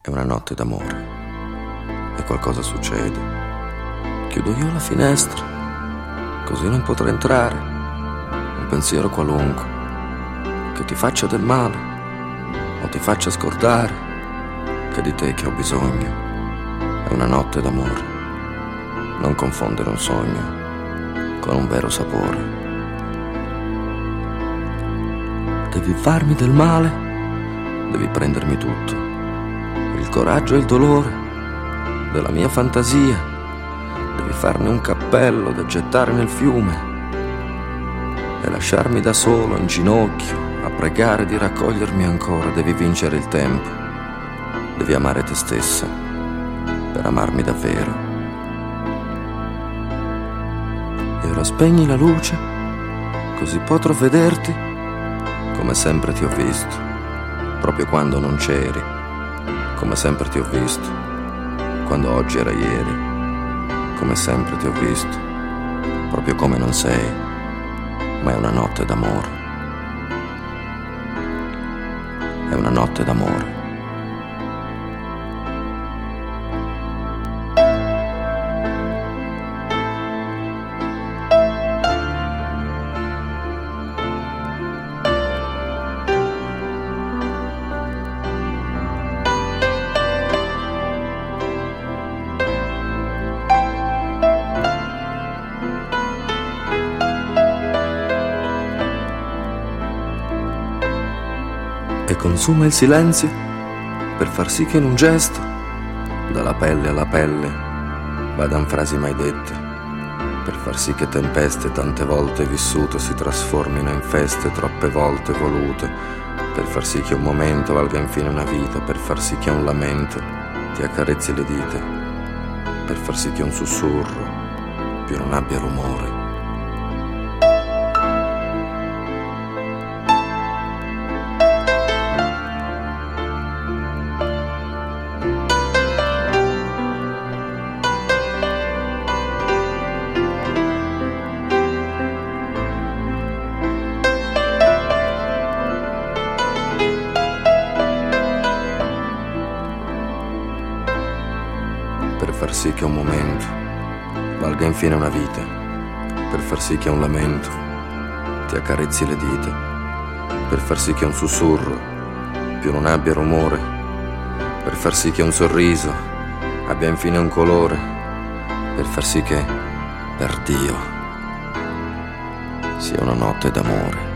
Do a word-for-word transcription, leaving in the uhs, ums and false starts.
È una notte d'amore e qualcosa succede. Chiudo io la finestra, così non potrà entrare un pensiero qualunque che ti faccia del male o ti faccia scordare che di te che ho bisogno. È una notte d'amore, non confondere un sogno con un vero sapore. Devi farmi del male, devi prendermi tutto, il coraggio e il dolore della mia fantasia, devi farne un cappello da gettare nel fiume e lasciarmi da solo in ginocchio a pregare di raccogliermi ancora. Devi vincere il tempo, devi amare te stessa per amarmi davvero. E ora spegni la luce, così potrò vederti come sempre ti ho visto, proprio quando non c'eri, come sempre ti ho visto, quando oggi era ieri, come sempre ti ho visto, proprio come non sei, ma è una notte d'amore, è una notte d'amore. E consuma il silenzio per far sì che in un gesto, dalla pelle alla pelle, vadan frasi mai dette, per far sì che tempeste tante volte vissute si trasformino in feste troppe volte volute, per far sì che un momento valga infine una vita, per far sì che un lamento ti accarezzi le dita, per far sì che un sussurro più non abbia rumore. Per far sì che un momento valga infine una vita, per far sì che un lamento ti accarezzi le dita, per far sì che un sussurro più non abbia rumore, per far sì che un sorriso abbia infine un colore, per far sì che, per Dio, sia una notte d'amore.